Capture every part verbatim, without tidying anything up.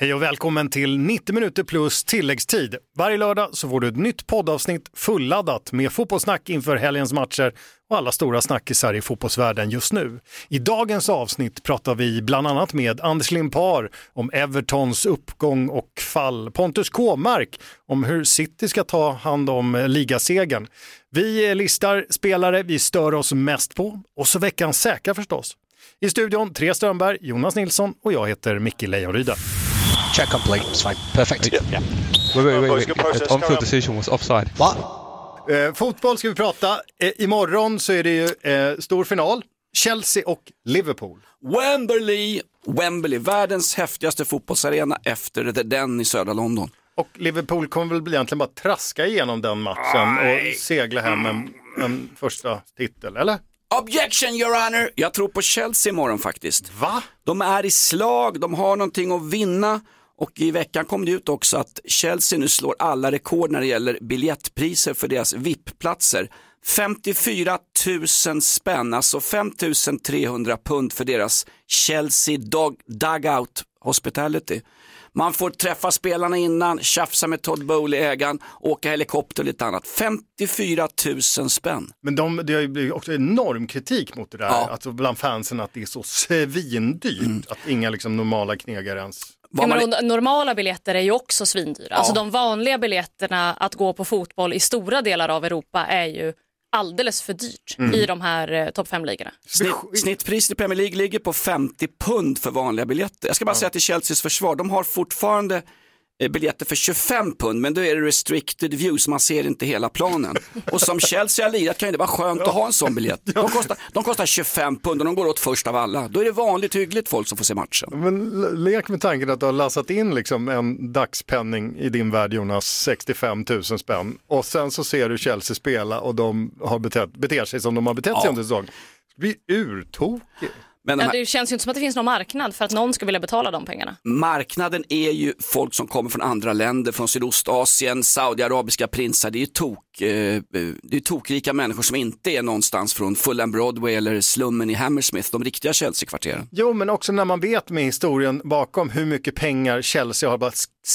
Hej och välkommen till nittio minuter plus tilläggstid. Varje lördag så får du ett nytt poddavsnitt fulladdat med fotbollssnack inför helgens matcher och alla stora snackisar i fotbollsvärlden just nu. I dagens avsnitt pratar vi bland annat med Anders Limpar om Evertons uppgång och fall. Pontus Kåmark om hur City ska ta hand om ligasegern. Vi listar spelare vi stör oss mest på och så veckans säkra förstås. I studion Therese Strömberg, Jonas Nilsson och jag heter Micke Lejonrydda. Check complete. It's fine. Perfect. Yeah. Yeah. Wait, wait, wait, wait. That on-field decision was offside. What? Eh, fotboll ska vi prata. Eh, imorgon så är det ju eh, stor final. Chelsea och Liverpool. Wembley, Wembley, världens häftigaste fotbollsarena efter The Den i södra London. Och Liverpool kommer väl egentligen bara traska igenom den matchen och segla hem en, en första titel, eller? Objection, your honor! Jag tror på Chelsea imorgon faktiskt. Va? De är i slag, de har någonting att vinna. Och i veckan kom det ut också att Chelsea nu slår alla rekord när det gäller biljettpriser för deras V I P-platser. femtiofyra tusen spänn, alltså fem tusen trehundra pund för deras Chelsea Dog Dugout Hospitality. Man får träffa spelarna innan, tjafsa med Todd Bowley, ägaren, åka helikopter och lite annat. femtiofyra tusen spänn. Men de, det har ju blivit också enorm kritik mot det där, Ja. alltså bland fansen att det är så svindyrt mm. att inga liksom normala knegare ens... Ja, men normala biljetter är ju också svindyra. Ja. Alltså de vanliga biljetterna att gå på fotboll i stora delar av Europa är ju alldeles för dyrt mm. i de här eh, topp fem-ligorna. Snitt, snittpriset i Premier League ligger på femtio pund för vanliga biljetter. Jag ska bara ja. säga till Chelseas försvar, de har fortfarande eh, biljetter för tjugofem pund, men då är det restricted view så man ser inte hela planen. Och som Chelsea har lirat kan det vara skönt ja. att ha en sån biljett. De kostar, de kostar tjugofem pund och de går åt först av alla. Då är det vanligt hyggligt folk som får se matchen. Men lek med tanken att du har lassat in liksom en dagspenning i din värld, Jonas, sextiofem tusen spänn. Och sen så ser du Chelsea spela och de har betett, beter sig som de har betett sig ja. under säsong. Det blir urtokigt. Men ja, det känns ju inte som att det finns någon marknad för att någon ska vilja betala de pengarna. Marknaden är ju folk som kommer från andra länder, från Sydostasien, saudiarabiska prinsar. Det är ju tok, eh, det är tokrika människor som inte är någonstans från Fulham Broadway eller slummen i Hammersmith, de riktiga Chelsea-kvarteren. Jo, men också när man vet med historien bakom hur mycket pengar Chelsea har bara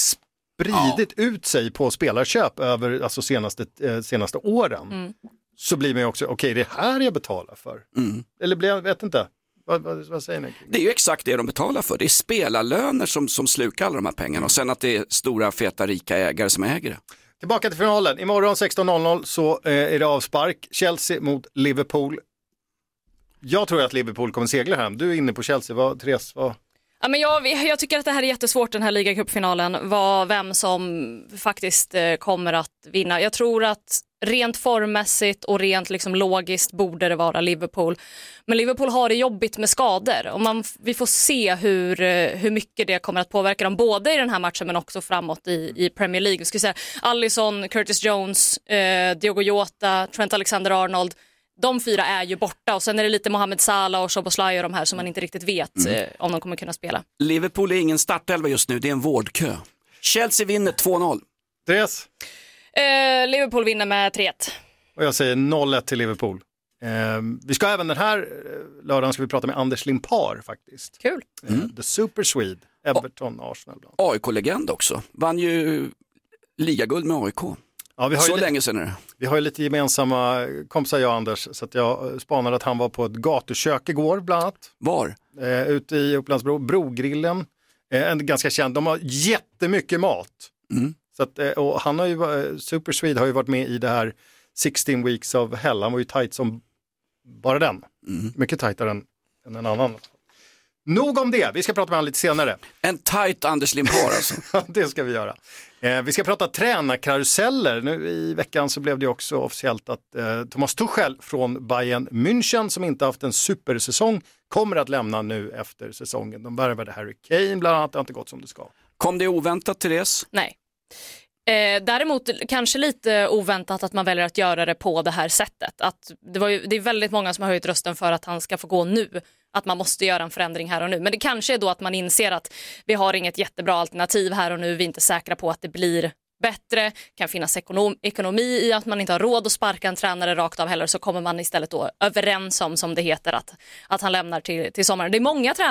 spridit ja. ut sig på spelarköp över alltså senaste, eh, senaste åren. Mm. Så blir man ju också, okej, okay, det är här jag betalar för. Mm. Eller blir jag, vet inte. Vad, vad, vad säger ni? Det är ju exakt det de betalar för. Det är spelarlöner som, som slukar alla de här pengarna. Och sen att det är stora, feta, rika ägare som äger det. Tillbaka till finalen. Imorgon sexton noll noll så eh, är det avspark. Chelsea mot Liverpool. Jag tror att Liverpool kommer segla hem. Du är inne på Chelsea. Vad, Therese, vad... Ja, men jag, jag tycker att det här är jättesvårt, den här ligacupfinalen. Vad, vem som faktiskt eh, kommer att vinna. Jag tror att rent formmässigt och rent liksom logiskt borde det vara Liverpool. Men Liverpool har det jobbigt med skador. Och man, vi får se hur, hur mycket det kommer att påverka dem. Både i den här matchen men också framåt i, i Premier League. Vi ska säga Alisson, Curtis Jones, eh, Diogo Jota, Trent Alexander-Arnold. De fyra är ju borta och sen är det lite Mohamed Salah och Szoboszlai och de här som man inte riktigt vet mm. eh, om de kommer kunna spela. Liverpool är ingen startelva just nu, det är en vårdkö. Chelsea vinner två noll. Therese? Eh, Liverpool vinner med tre ett. Och jag säger noll ett till Liverpool. Eh, vi ska även den här lördagen ska vi prata med Anders Limpar faktiskt. Kul. Mm. Eh, The Super Swede, Everton, och Arsenal. A I K-legend också. Vann ju ligaguld med A I K. Ja, vi har så ju länge sedan är det. Vi har ju lite gemensamma kompisar, jag och Anders, så att jag spanade att han var på ett gatukök igår bland annat. Var? Eh, ute i Upplandsbro, Brogrillen. Eh, en ganska känd, de har jättemycket mat. Mm. Så att, eh, och han har ju, Super Swede har ju varit med i det här sexton weeks of hell. Han var ju tajt som bara den. Mm. Mycket tajtare än, än en annan. Nog om det, vi ska prata med honom lite senare. En tajt Anders Limpar alltså. Det ska vi göra. Eh, vi ska prata tränarkaruseller. Nu i veckan så blev det också officiellt att eh, Thomas Tuchel från Bayern München, som inte haft en supersäsong, kommer att lämna nu efter säsongen. De värvade Harry Kane bland annat, det har inte gått som det ska. Kom det oväntat, Therese? Nej. Eh, däremot kanske lite oväntat att man väljer att göra det på det här sättet. Att det, var ju, det är väldigt många som har höjt rösten för att han ska få gå nu. Att man måste göra en förändring här och nu. Men det kanske är då att man inser att vi har inget jättebra alternativ här och nu. Vi är inte säkra på att det blir bättre. Kan finnas ekonom- ekonomi i att man inte har råd att sparka en tränare rakt av heller. Så kommer man istället då överens om, som det heter, att, att han lämnar till, till sommaren. Det är många tränare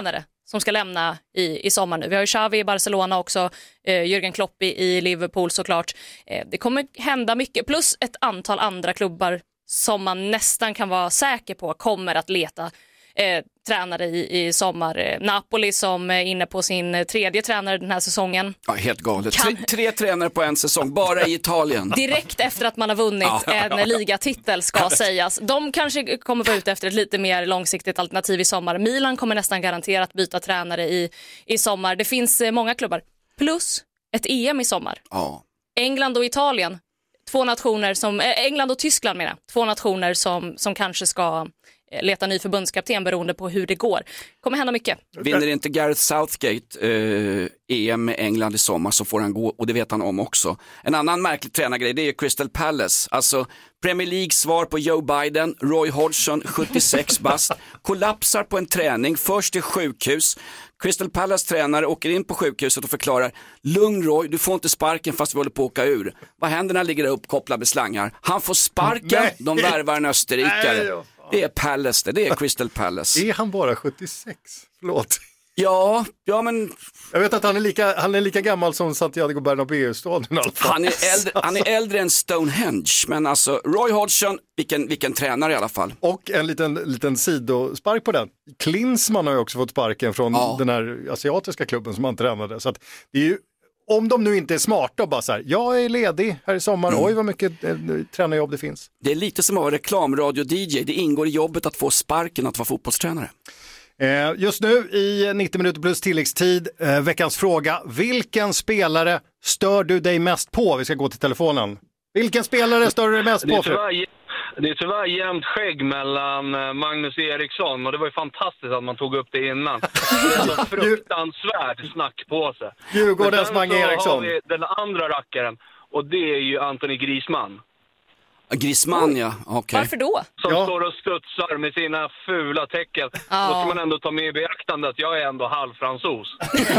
som ska lämna i, i sommar nu. Vi har ju Xavi i Barcelona också, eh, Jürgen Klopp i, i Liverpool såklart. Eh, det kommer hända mycket, plus ett antal andra klubbar som man nästan kan vara säker på kommer att leta eh, tränare i, i sommar. Eh, Napoli som är inne på sin tredje tränare den här säsongen. Ja, helt galet. Kan... Tre, tre tränare på en säsong, bara i Italien. Direkt efter att man har vunnit ja, ja, ja. en ligatitel ska sägas. De kanske kommer vara ute efter ett lite mer långsiktigt alternativ i sommar. Milan kommer nästan garanterat byta tränare i, i sommar. Det finns eh, många klubbar. Plus ett E M i sommar. Ja. England och Italien. Två nationer som, äh, England och Tyskland menar. Två nationer som, som kanske ska äh, leta ny förbundskapten beroende på hur det går. Kommer hända mycket. Vinner inte Gareth Southgate eh, E M med England i sommar så får han gå, och det vet han om också. En annan märklig tränargrej, det är Crystal Palace. Alltså Premier League svar på Joe Biden. Roy Hodgson, sjuttiosex bast, kollapsar på en träning, först till sjukhus. Crystal Palace tränare åker in på sjukhuset och förklarar: lugn Roy, du får inte sparken fast vi håller på att åka ur. Vad händer när han ligger uppkopplad med slangar? Han får sparken, Nej. de värvar en österrikare. Nej, det är Palace, det är Crystal Palace. Är han bara sjuttiosex? Förlåt. Ja, ja men... Jag vet att han är lika, han är lika gammal som Santiago Bernabéu-staden. Han är, äldre, han är äldre än Stonehenge, men alltså Roy Hodgson, vilken, vilken tränare i alla fall. Och en liten, liten sidospark på den. Klinsmann har ju också fått sparken från ja. den här asiatiska klubben som han tränade. Så att det är ju, om de nu inte är smarta och bara så här, jag är ledig här i sommar, mm. oj vad mycket eh, tränarjobb det finns. Det är lite som att vara reklamradio-D J, det ingår i jobbet att få sparken att vara fotbollstränare. Eh, just nu i nittio minuter plus tilläggstid, eh, veckans fråga. Vilken spelare stör du dig mest på? Vi ska gå till telefonen. Vilken spelare stör du dig mest det på? Tyvärr, det är tyvärr jämnt skägg mellan Magnus Eriksson, och det var ju fantastiskt att man tog upp det innan. Det är så fruktansvärt snack på sig. Djurgårdens Mange Eriksson. Har vi den andra rackaren, och det är ju Anthony Griezmann. Griezmann, ja. Okay. Varför då? Som ja. står och studsar med sina fula tecken. Ja. Då ska man ändå ta med i beaktande att jag är ändå halvfransos.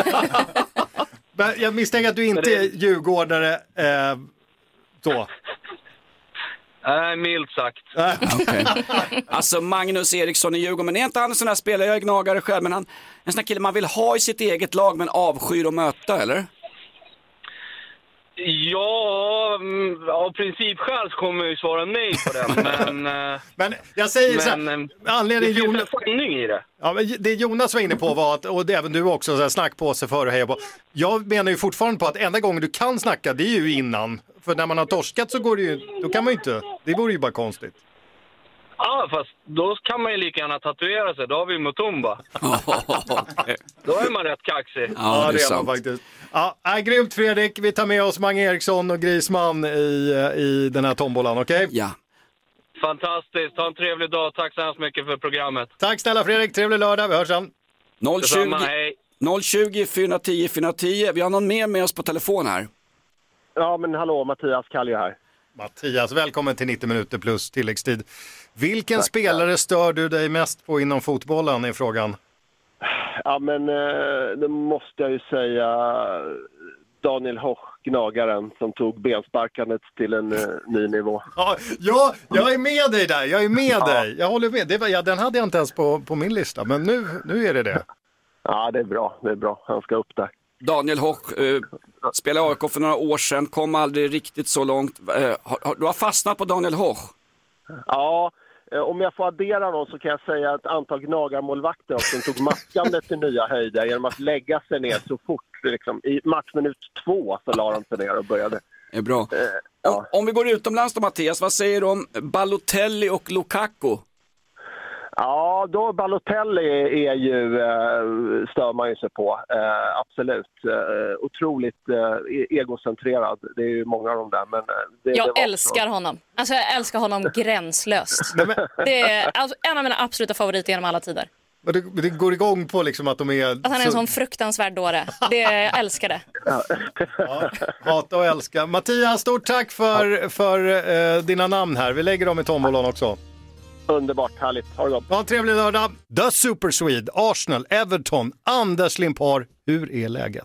Men jag misstänker att du inte är djurgårdare. Eh, så. Nej, milt sagt. Okay. Alltså Magnus Eriksson i Djurgården, men är inte han en sån här spelare, jag är gnagare själv, men han en sån här kille man vill ha i sitt eget lag men avskyr att möta, eller? Ja, av principskäl så kommer jag ju svara nej på den, men... men jag säger men, så här, anledningen det finns Jonas... en sanning i det. Ja, men det Jonas var inne på var att, och det även du också, så här, snack på sig för att heja på. Jag menar ju fortfarande på att enda gången du kan snacka, det är ju innan. För när man har torskat så går det ju, då kan man ju inte, det vore ju bara konstigt. Ja, fast då kan man ju lika gärna tatuera sig, då har vi Mutumba. Okay. Då är man rätt kaxig. Ja, Ja, det är det är sant. man faktiskt. Ja, är grymt Fredrik, vi tar med oss Mange Eriksson och Griezmann i, i den här tombolan, okej? Okay? Ja. Fantastiskt, ha en trevlig dag, tack så hemskt mycket för programmet. Tack snälla Fredrik, trevlig lördag, vi hörs sen. noll tjugo, Detsamma, hej. noll tjugo, fyra tio, fyra tio, vi har någon mer med oss på telefon här. Ja, men hallå, Mattias Kallio här. Mattias, välkommen till nittio minuter plus tilläggstid. Vilken Tack, spelare stör du dig mest på inom fotbollen är frågan? Ja, men eh, det måste jag ju säga Daniel Hoch, gnagaren, som tog bensparkandet till en eh, ny nivå. Ja, ja, jag är med dig där, jag är med Ja. dig. Jag håller med, det var, ja, den hade jag inte ens på, på min lista, men nu, nu är det det. Ja, det är bra, det är bra. Han ska upp där. Daniel Hoch eh, spelade A I K för några år sedan, kom aldrig riktigt så långt. Eh, har, har, du har fastnat på Daniel Hoch? Ja, eh, om jag får addera någon så kan jag säga att antal gnagarmålvakter också tog matkandet till nya höjder genom att lägga sig ner så fort. Liksom. I matchminut två så la de sig ner och började. Det är bra. Eh, ja. om, om vi går utomlands då, Mattias, vad säger du om Balotelli och Lukaku? Ja, då Balotelli är ju, eh, stör man ju sig på, eh, absolut. Eh, otroligt eh, egocentrerad, det är ju många av dem där. Men, eh, det, Jag det var älskar så. honom. Alltså jag älskar honom gränslöst. Det är alltså en av mina absoluta favoriter genom alla tider. Men det, det går igång på liksom att de är... Att han är en så... sån fruktansvärd dåre. Det, jag älskar det. Ja, hata och älska. Mattias, stort tack för, för eh, dina namn här. Vi lägger dem i tombolan också. Underbart, härligt. Ha det gott. Ha en trevlig lördag. The Super Swede, Arsenal, Everton, Anders Limpar. Hur är läget?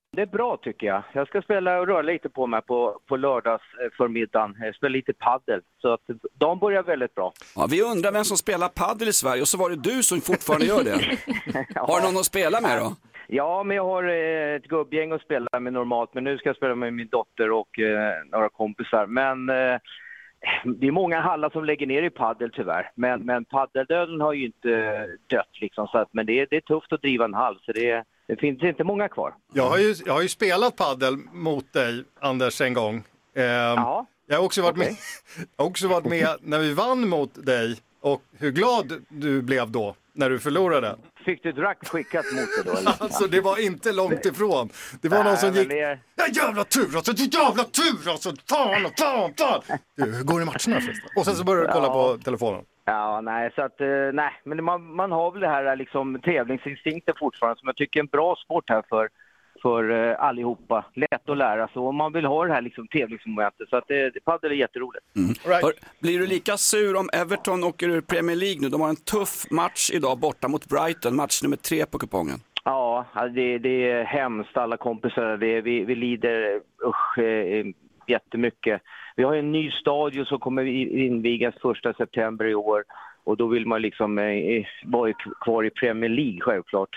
Det är bra tycker jag. Jag ska spela och röra lite på mig på, på lördags förmiddagen. Jag spelar lite paddel. Så att de börjar väldigt bra. Ja, vi undrar vem som spelar paddel i Sverige och så var det du som fortfarande gör det. Ja. Har du någon att spela med då? Ja, men jag har ett gubbgäng att spela med normalt. Men nu ska jag spela med min dotter och eh, några kompisar. Men eh, det är många hallar som lägger ner i paddel tyvärr. Men, men paddeldöden har ju inte dött liksom. Så att, men det är, det är tufft att driva en hall. Så det är... Det finns inte många kvar. Jag har ju, jag har ju spelat paddel mot dig, Anders, en gång. Eh, ja. Jag har också varit okay. med, jag har också varit med när vi vann mot dig. Och hur glad du blev då när du förlorade. Fick du drack skickat mot dig då? Eller? Alltså det var inte långt ifrån. Det var Nej, någon som gick... Det... Ja jävla tur alltså, du jävla tur alltså. Fan, fan, fan. Du, hur går det i matcherna förresten? Och sen så börjar du kolla ja. på telefonen. Ja, nej, så att, nej, men man, man har väl det här liksom tävlingsinstinkten fortfarande som jag tycker är en bra sport här för, för uh, allihopa. Lätt att lära sig och man vill ha det här liksom tävlingsmomentet så att det, det paddel är jätteroligt. Mm. Right. Hör, blir du lika sur om Everton åker ur Premier League nu? De har en tuff match idag borta mot Brighton, match nummer tre på kupongen. Ja, det, det är hemskt alla kompisar, det, vi, vi lider usch, eh, jättemycket. Vi har en ny stadion som kommer invigas första september i år och då vill man liksom eh, vara kvar i Premier League självklart.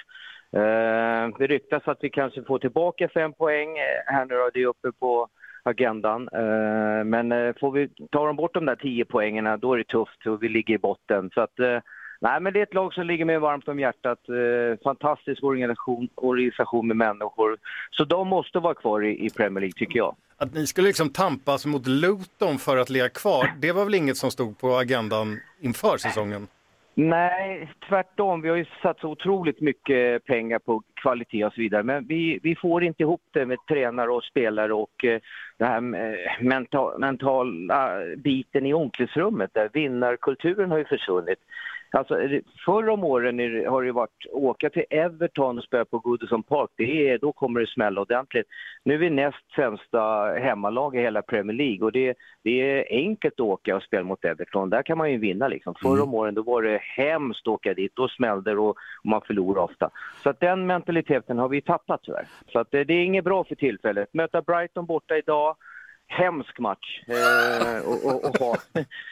Eh, det ryktas att vi kanske får tillbaka fem poäng här nu då, det är uppe på agendan. Eh, men eh, får vi ta dem bort de där tio poängerna då är det tufft och vi ligger i botten. Så att, eh, nej, men det är ett lag som ligger mig varmt om hjärtat. Eh, fantastisk organisation, organisation med människor. Så de måste vara kvar i, i Premier League tycker jag. Att ni skulle liksom tampas mot Luton för att ligga kvar, det var väl inget som stod på agendan inför säsongen? Nej, tvärtom. Vi har ju satt så otroligt mycket pengar på kvalitet och så vidare. Men vi, vi får inte ihop det med tränare och spelare och eh, det här eh, mental, mentala biten i omklädningsrummet där vinnarkulturen har ju försvunnit. Alltså, förra om åren har det varit åka till Everton och spela på Goodison Park. Det är, då kommer det smälla ordentligt. Nu är vi näst sämsta hemmalag i hela Premier League och det, det är enkelt att åka och spela mot Everton. Där kan man ju vinna liksom. Förra om åren då var det hemskt att åka dit. Då smällde det och, och man förlorar ofta. Så att den mentaliteten har vi tappat tyvärr. Så att det, det är inget bra för tillfället. Möta Brighton borta idag. Hemsk match eh, och, och, och ha...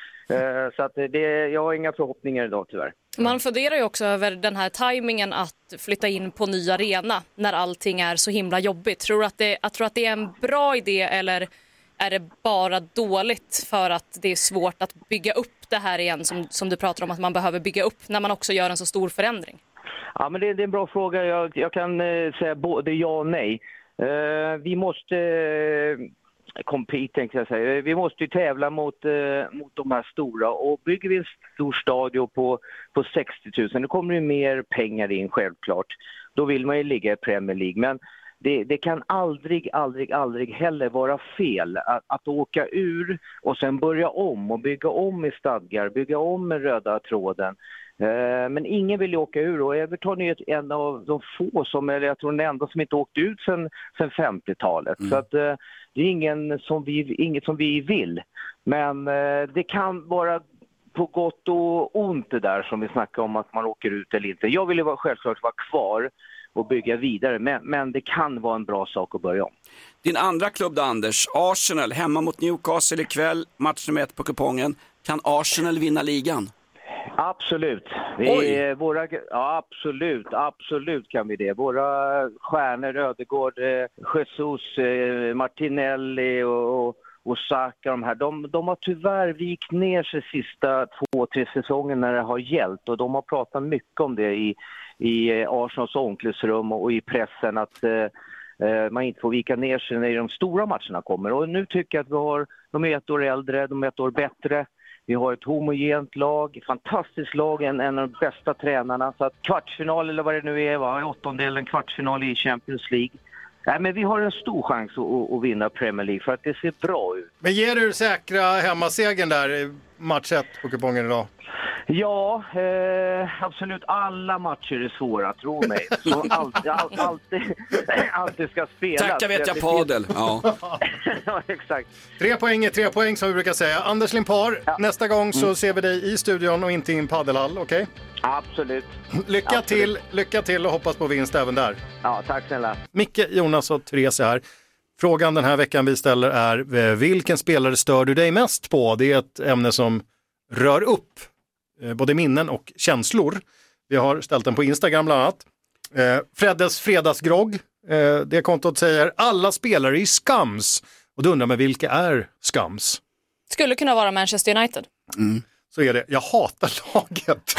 Så att det, jag har inga förhoppningar idag tyvärr. Man funderar ju också över den här tajmingen att flytta in på ny arena när allting är så himla jobbigt. Tror du att det, jag tror att det är en bra idé eller är det bara dåligt för att det är svårt att bygga upp det här igen som, som du pratar om att man behöver bygga upp när man också gör en så stor förändring? Ja, men det, det är en bra fråga. Jag, jag kan eh, säga både ja och nej. Eh, vi måste... Eh, compete, tänkte jag säga. Vi måste ju tävla mot, eh, mot de här stora och bygger vi en stor stadion på, på sextio tusen, då kommer det mer pengar in självklart. Då vill man ju ligga i Premier League, men det, det kan aldrig, aldrig, aldrig heller vara fel att, att åka ur och sen börja om och bygga om i stadgar, bygga om med röda tråden. Men ingen vill åka ur och Everton är en av de få som, eller jag tror den enda som inte åkt ut sedan, sedan femtiotalet. Mm. Så att det är ingen som vi, inget som vi vill. Men det kan vara på gott och ont det där som vi snackar om att man åker ut eller inte. Jag vill ju självklart vara kvar och bygga vidare, men, men det kan vara en bra sak att börja om. Din andra klubb då, Anders, Arsenal, hemma mot Newcastle ikväll, match nummer ett på kupongen. Kan Arsenal vinna ligan? Absolut. Vi är våra, ja, absolut, absolut kan vi det. Våra stjärnor, Ödegård, Jesus, Martinelli och, och, och Saka, de här, de, de har tyvärr vikt ner sig sista två, tre säsonger när det har gällt. Och de har pratat mycket om det i, i Arsenals omklädningsrum och i pressen att eh, man inte får vika ner sig när de stora matcherna kommer. Och nu tycker jag att vi har, de är ett år äldre, de är ett år bättre. Vi har ett homogent lag, fantastiskt lag, en, en av de bästa tränarna. Så att kvartsfinal eller vad det nu är, va? åttondelen kvartsfinal i Champions League. Nej, men vi har en stor chans att, att vinna Premier League för att det ser bra ut. Men ger du säkra hemmasegen där i match ett på kupongen idag? Ja, eh, absolut alla matcher är svåra, tro mig. Så allt, allt, alltid, alltid ska spelas. Tacka vet jag padel. Ja. Ja, exakt. Tre poäng är tre poäng som vi brukar säga. Anders Limpar, ja. Nästa gång så mm. ser vi dig i studion och inte i en padelhall, okej? Okay? Absolut. Lycka absolut. till, lycka till och hoppas på vinst även där. Ja, tack snälla. Micke, Jonas och Therese här. Frågan den här veckan vi ställer är: vilken spelare stör du dig mest på? Det är ett ämne som rör upp eh, både minnen och känslor. Vi har ställt den på Instagram bland annat. Eh, Freddes fredagsgrogg, eh, det kontot säger alla spelare i Skams. Och då undrar man, vilka är Skams? Skulle kunna vara Manchester United. Mm. Så är det. Jag hatar laget.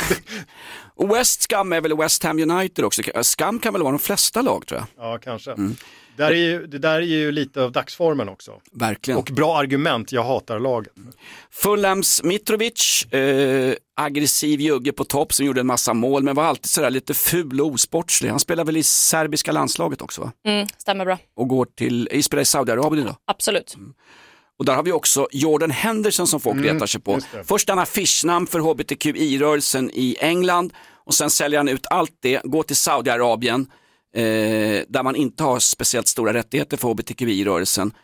Och West Skam är väl West Ham United också. Skam kan väl vara de flesta lag, tror jag. Ja, kanske. Mm. Där är ju, det där är ju lite av dagsformen också. Verkligen. Och bra argument, jag hatar laget. Fulhams Mitrovic, eh, aggressiv jugge på topp som gjorde en massa mål, men var alltid sådär lite ful och osportslig. Han spelar väl i serbiska landslaget också, va? Mm, stämmer bra. Och går till, i spelar i Saudiarabien då? Absolut. Mm. Och där har vi också Jordan Henderson som folk mm, retar sig på. Först han har affischnamn för H B T Q I-rörelsen i England och sen säljer han ut allt det, går till Saudiarabien eh, där man inte har speciellt stora rättigheter för H B T Q I-rörelsen.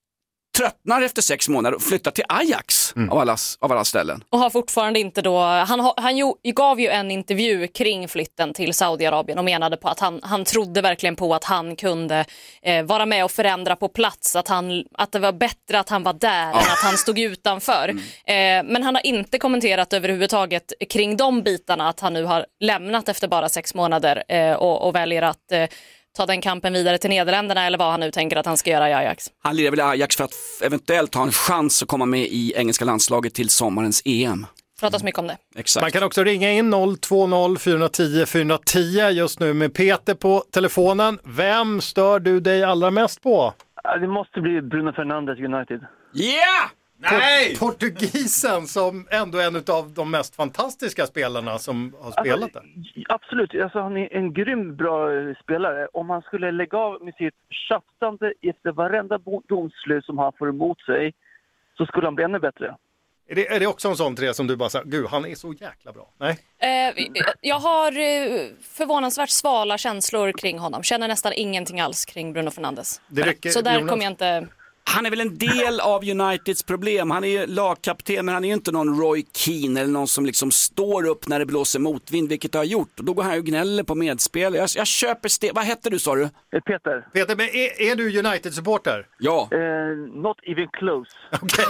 Tröttnar efter sex månader och flyttar till Ajax mm. av, alla, av alla ställen. Och har fortfarande inte då, han, han ju, gav ju en intervju kring flytten till Saudiarabien och menade på att han, han trodde verkligen på att han kunde eh, vara med och förändra på plats, att, han, att det var bättre att han var där ja. än att han stod utanför. Mm. Eh, men han har inte kommenterat överhuvudtaget kring de bitarna, att han nu har lämnat efter bara sex månader eh, och, och väljer att eh, ta den kampen vidare till Nederländerna eller vad han nu tänker att han ska göra i Ajax. Han lirar väl i Ajax för att eventuellt ha en chans att komma med i engelska landslaget till sommarens E M. Pratas mycket om det. Exakt. Man kan också ringa in noll två noll fyra ett noll fyra ett noll just nu med Peter på telefonen. Vem stör du dig allra mest på? Det måste bli Bruno Fernandes United. Yeah! Nej! Portugisen som ändå är en av de mest fantastiska spelarna som har spelat alltså, där. Absolut, alltså, han är en grym bra spelare. Om han skulle lägga av med sitt tjafsande efter varenda domslut som han får emot sig så skulle han bli ännu bättre. Är det, är det också en sån tre som du bara säger, gud han är så jäkla bra? Nej. Eh, jag har eh, förvånansvärt svala känslor kring honom. Känner nästan ingenting alls kring Bruno Fernandes. Det räcker, så där Jonas. kommer jag inte... Han är väl en del av Uniteds problem. Han är lagkapten, men han är ju inte någon Roy Keane eller någon som liksom står upp när det blåser motvind, vilket det har gjort. Och då går han ju gnäller på medspel. Jag, jag köper steg. Vad heter du, sa du? Peter. Peter, men är, är du United-supporter? Ja. Uh, not even close. Okej.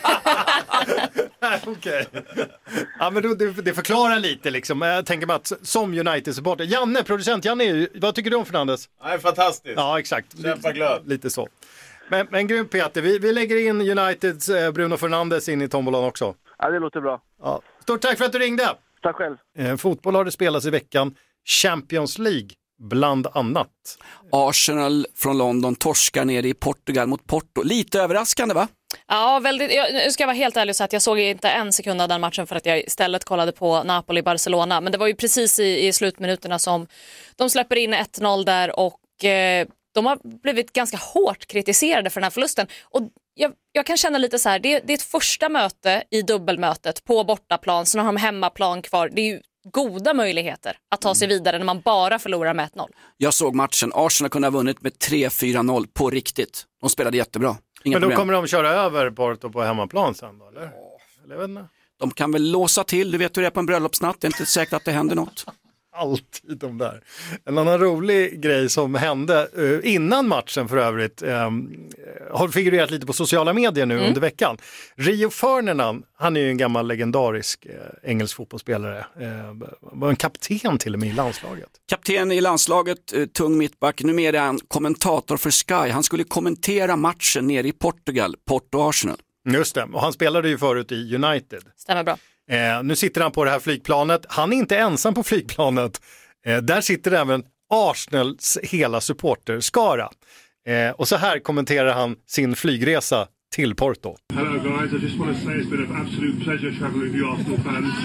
Okej. Ja, men då, det, det förklarar lite liksom. Jag tänker mig att som United-supporter. Janne, producent Janne, vad tycker du om Fernandes? Nej, fantastiskt. Ja, exakt. Kämpa glöd. Lite så. Men, men grym Peter, vi, vi lägger in Uniteds eh, Bruno Fernandes in i tombolan också. Ja, det låter bra. Ja. Stort tack för att du ringde. Tack själv. Eh, fotboll har det spelats i veckan. Champions League, bland annat. Arsenal från London torskar ner i Portugal mot Porto. Lite överraskande, va? Ja, väldigt. Jag ska vara helt ärlig och säga att jag såg inte en sekund av den matchen för att jag istället kollade på Napoli-Barcelona. Men det var ju precis i, i slutminuterna som de släpper in ett noll där och... Eh, de har blivit ganska hårt kritiserade för den här förlusten. Och jag, jag kan känna lite så här, det, det är ett första möte i dubbelmötet på bortaplan. Så har de hemmaplan kvar. Det är ju goda möjligheter att ta sig vidare när man bara förlorar med ett noll. Jag såg matchen. Arsenal kunde ha vunnit med tre fyra noll på riktigt. De spelade jättebra. Inga Men då problem. kommer de köra över Porto på hemmaplan sen då, eller? eller jag vet inte. De kan väl låsa till. Du vet hur det är på en bröllopsnatt. Det är inte säkert att det händer något. Alltid de där. En annan rolig grej som hände uh, innan matchen för övrigt um, har figurerat lite på sociala medier nu mm. under veckan. Rio Ferdinand, han är ju en gammal legendarisk uh, engelsk fotbollsspelare. Uh, var en kapten till och med i landslaget. Kapten i landslaget, uh, tung mittback. Numera är han kommentator för Sky. Han skulle kommentera matchen nere i Portugal, Porto-Arsenal. Just det, och han spelade ju förut i United. Stämmer bra. Eh, nu sitter han på det här flygplanet. Han är inte ensam på flygplanet. Eh, där sitter även Arsenals hela supporterskara. Eh, och så här kommenterar han sin flygresa till Porto. Hello guys, I just want to say it's been an absolute pleasure traveling with you Arsenal fans.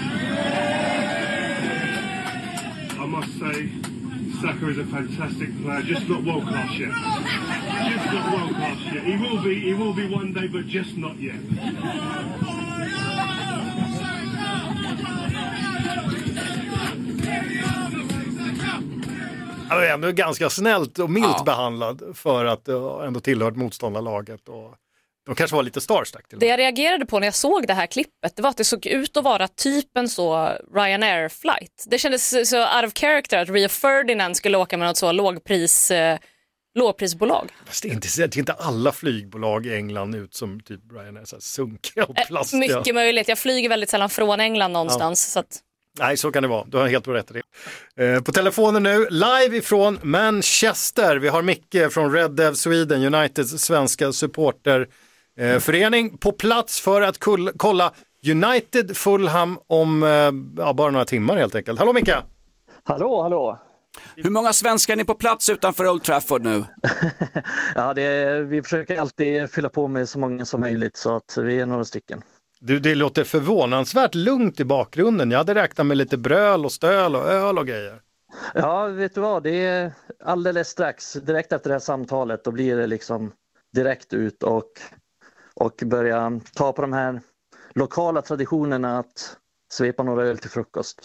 I must say, Saka is a fantastic player, just not world class yet. Just not world class yet. He will be, he will be one day, but just not yet. Han är ändå ganska snällt och milt Ja. behandlad för att uh, ändå tillhört motståndarlaget. Och de kanske var lite starstruck till. Det jag reagerade på när jag såg det här klippet, det var att det såg ut att vara typen så Ryanair-flight. Det kändes så out of character att Rio Ferdinand skulle åka med något så lågpris, eh, lågprisbolag. Fast det är inte, det är inte alla flygbolag i England ut som typ Ryanair, så här sunkiga och Eh, plastiga. mycket möjligt. Jag flyger väldigt sällan från England någonstans. Ja. Så att... Nej, så kan det vara. Du har helt rätt i det. Eh, på telefonen nu, live ifrån Manchester. Vi har Micke från Red Dev Sweden, Uniteds svenska supporterförening, eh, på plats för att kull- kolla United Fulham om eh, ja, bara några timmar helt enkelt. Hallå Micke! Hallå, hallå! Hur många svenskar är ni på plats utanför Old Trafford nu? Ja, det är, vi försöker alltid fylla på med så många som möjligt, så att vi är några stycken. Du, det låter förvånansvärt lugnt i bakgrunden. Jag hade räknat med lite bröl och stöl och öl och grejer. Ja, vet du vad? Det är alldeles strax, direkt efter det här samtalet, då blir det liksom direkt ut och, och börja ta på de här lokala traditionerna att svepa några öl till frukost.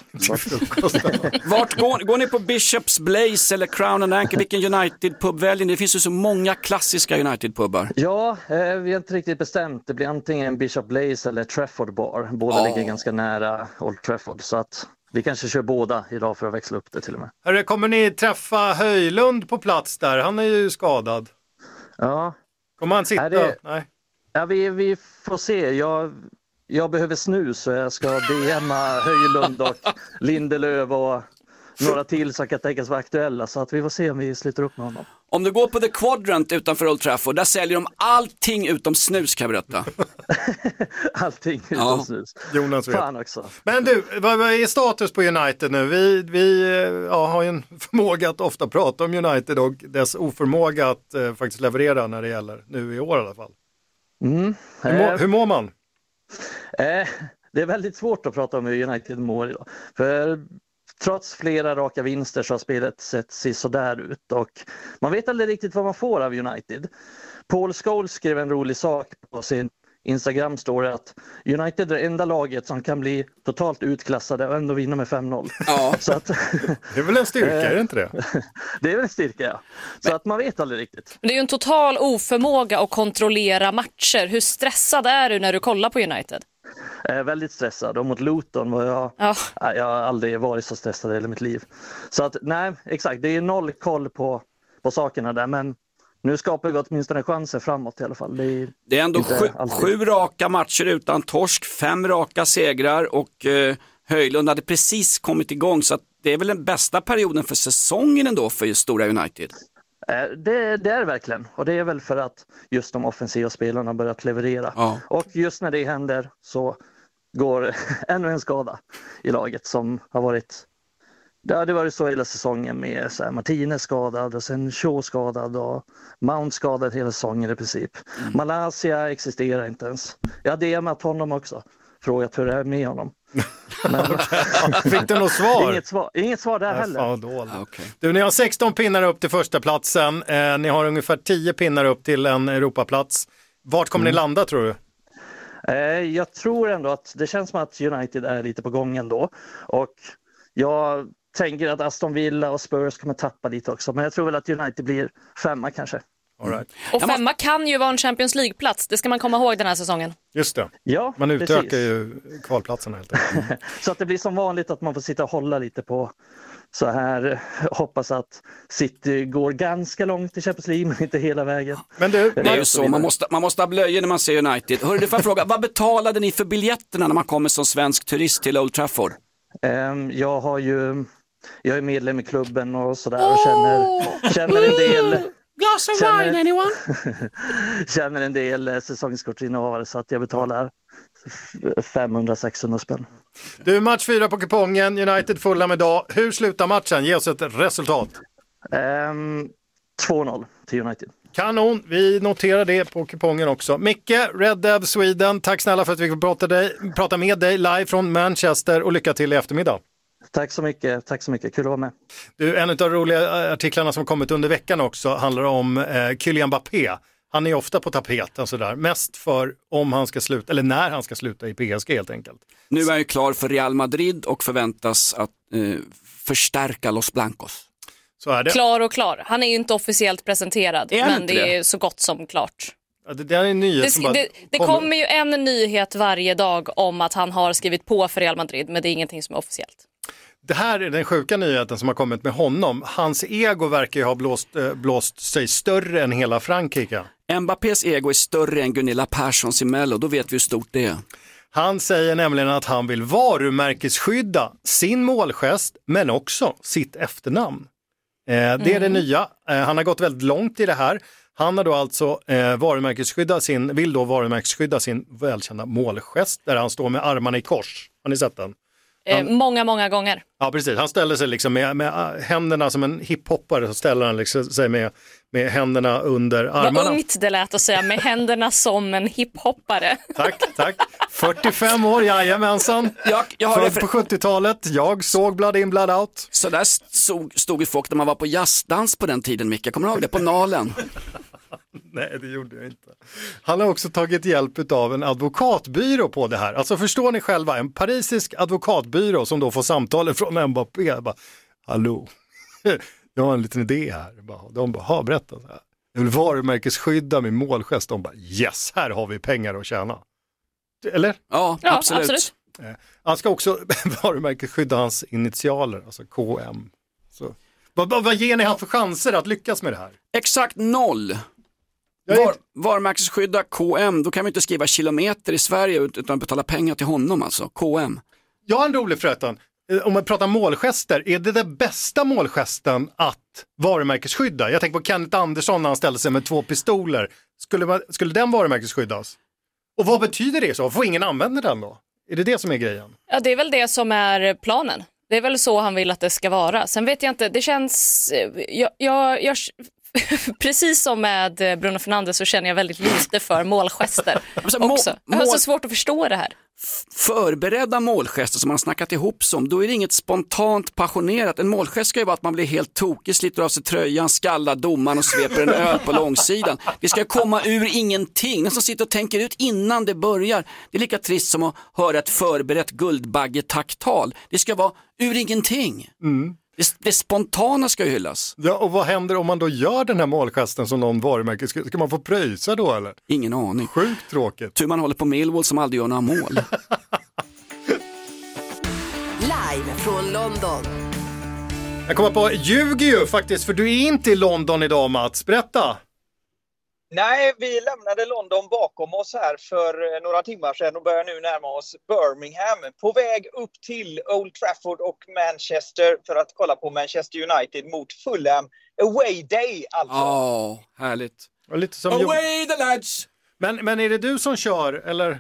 Vart går, går ni på Bishops Blaze eller Crown and Anchor? Vilken United-pub väljer ni? Det finns ju så många klassiska United-pubbar. Ja, eh, vi har inte riktigt bestämt. Det blir antingen Bishop Blaze eller Trafford Bar. Båda Oh. ligger ganska nära Old Trafford, så att vi kanske kör båda idag för att växla upp det till och med. Hörru, kommer ni träffa Höjlund på plats där? Han är ju skadad. Ja. Kommer han sitta? Är det... Nej. Ja, vi, vi får se. Jag, jag behöver snus, så jag ska D M:a Höjlund och Lindelöf och några till som kan tänkas vara aktuella. Så att vi får se om vi slutar upp med honom. Om du går på The Quadrant utanför Old Trafford, där säljer de allting utom snus, kan jag berätta. Allting utom Ja. snus. Jonas vet. Fan också. Men du, vad, vad är status på United nu? Vi, vi ja, har ju en förmåga att ofta prata om United och dess oförmåga att eh, faktiskt leverera när det gäller, nu i år i alla fall. Mm. Hur, må, Eh, hur mår man? Eh, det är väldigt svårt att prata om hur United mår idag. För trots flera raka vinster så har spelet sett sig sådär ut. Och man vet aldrig riktigt vad man får av United. Paul Scholes skrev en rolig sak på sin Instagram-story att United är det enda laget som kan bli totalt utklassade och ändå vinna med fem noll. Ja. Så att, Det är väl en styrka, är det inte det? det är väl en styrka, ja. Så att man vet aldrig riktigt. Det är ju en total oförmåga att kontrollera matcher. Hur stressad är du när du kollar på United? Jag är väldigt stressad och mot Luton var jag, Ja. jag har aldrig varit så stressad i hela mitt liv. Så att nej, exakt, det är noll koll på, på sakerna där, men nu skapar vi åtminstone chanser framåt i alla fall. Det är, Det är ändå inte sju, alltid. sju raka matcher utan torsk, fem raka segrar och eh, Höjlund hade precis kommit igång, så att det är väl den bästa perioden för säsongen ändå för stora United. Eh, Det, det är det verkligen, och det är väl för att just de offensiva spelarna har börjat leverera. Ja. Och just när det händer så går ännu en skada i laget som har varit, det har varit så hela säsongen med så här, Martinez skadad och sen Shaw skadad och Mount skadad hela säsongen i princip. Mm. Malaysia existerar inte ens. Jag har D M:at honom också, frågat hur det är med honom. Men, Fick du något svar? Inget svar, inget svar där Nej, heller. fan, dåligt. Okay. Du, ni har sexton pinnar upp till första platsen. Eh, ni har ungefär tio pinnar upp till en Europaplats. Vart kommer Mm. ni landa, tror du? Eh, Jag tror ändå att det känns som att United är lite på gång ändå. Och jag tänker att Aston Villa och Spurs kommer tappa lite också. Men jag tror väl att United blir femma kanske. All right. Och femma kan ju vara en Champions League-plats. Det ska man komma ihåg den här säsongen. Just det. Ja, Man utökar precis. ju kvalplatserna helt enkelt. Så att det blir som vanligt att man får sitta och hålla lite på så här. Hoppas att City går ganska långt i Champions League, men inte hela vägen. Men du, Det är ju så, man måste, man måste ha blöjor när man ser United. Hörru, du får fråga, vad betalade ni för biljetterna när man kommer som svensk turist till Old Trafford? Um, jag har ju, jag är medlem i klubben och sådär och känner, känner en del. Glass of Känner- wine, anyone? Känner en del eh, säsongskortinnehavare, så att jag betalar femhundra sexhundra spänn. du, match fyra på kupongen, United Fulham idag. Hur slutar matchen? Ge oss ett resultat. Um, två noll till United. Kanon, vi noterar det på kupongen också. Micke, Red Dev Sweden, tack snälla för att vi fick prata, dig, prata med dig live från Manchester och lycka till i eftermiddag. Tack så mycket, tack så mycket, kul att vara med. Du, en av de roliga artiklarna som kommit under veckan också handlar om eh, Kylian Mbappé. Han är ofta på tapeten sådär, mest för om han ska sluta, eller när han ska sluta i P S G helt enkelt. Nu är han ju klar för Real Madrid och förväntas att eh, förstärka Los Blancos. Så är det. Klar och klar. Han är ju inte officiellt presenterad, Är men inte det det? är så gott som klart. Ja, det, det är en nyhet Det, som bara det, det kommer. kommer ju en nyhet varje dag om att han har skrivit på för Real Madrid, men det är ingenting som är officiellt. Det här är den sjuka nyheten som har kommit med honom. Hans ego verkar ju ha blåst, äh, blåst sig större än hela Frankrike. Mbappés ego är större än Gunilla Perssons i Mello, då vet vi hur stort det är. Han säger nämligen att han vill varumärkesskydda sin målgest men också sitt efternamn. Eh, det är Mm. det nya. Eh, han har gått väldigt långt i det här. Han har då alltså eh, varumärkesskydda sin, vill då varumärkesskydda sin välkända målgest där han står med armarna i kors. Har ni sett den? Eh, många, många gånger. Ja, precis. Han ställer sig liksom med, med händerna som en hiphoppare, så ställer han liksom sig med, med händerna under armarna. Vad ungt det lät att säga, med händerna som en hiphoppare. Tack, tack. fyrtiofem år, jajamensan. Jag, jag har Född refer- på sjuttiotalet. Jag såg Blood in, Blood out. Så där stod, stod ju folk när man var på jazzdans på den tiden, Micke. Kommer du ihåg det? På Nalen. Nej, det gjorde jag inte. Han har också tagit hjälp av en advokatbyrå på det här. Alltså förstår ni själva, en parisisk advokatbyrå som då får samtal från Mbappé. Jag bara, hallå, jag har en liten idé här. De bara, ha, berätta. Jag vill varumärkesskydda min målgest. De bara, yes, här har vi pengar att tjäna. Eller? Ja, Ja, absolut. absolut. Han ska också varumärkesskydda hans initialer, alltså K M. Så. Vad, vad, vad ger ni han för chanser att lyckas med det här? Exakt noll. Jag är Var, varumärkesskydda K M, då kan vi inte skriva kilometer i Sverige utan betala pengar till honom alltså, K M. Jag har en rolig förrättan. Om man pratar målgester, är det den bästa målgesten att varumärkesskydda? Jag tänker på Kenneth Andersson när han ställde sig med två pistoler. Skulle, man, skulle den varumärkesskyddas? Och vad betyder det så? Får ingen använda den då? Är det det som är grejen? Ja, det är väl det som är planen. Det är väl så han vill att det ska vara. Sen vet jag inte, det känns... Jag, jag, jag, precis som med Bruno Fernandes så känner jag väldigt lite för målgester Alltså, må- också. Jag har mål- så svårt att förstå det här. Förberedda målgester som man har snackat ihop som, då är det inget spontant passionerat. En målgest ska ju vara att man blir helt tokig, sliter av sig tröjan, skallar domaren och sveper en öl på långsidan. Det ska komma ur ingenting. Den som sitter och tänker ut innan det börjar. Det är lika trist som att höra ett förberett guldbaggetacktal. Det ska vara ur ingenting. Mm. Det, det spontana ska ju hyllas. Ja, och vad händer om man då gör den här målgesten som någon varumärke? Ska, ska man få pröjsa då eller? Ingen aning. Sjukt tråkigt. Tur man håller på Millwall som aldrig gör några mål. Live från London. Jag kommer på, ljuger ju faktiskt, för du är inte i London idag, Mats. Berätta! Nej, vi lämnade London bakom oss här för några timmar sedan och börjar nu närma oss Birmingham. På väg upp till Old Trafford och Manchester för att kolla på Manchester United mot Fulham. Away day alltså. Ja, oh, härligt. Och lite som Away the lads! Men, men är det du som kör, eller?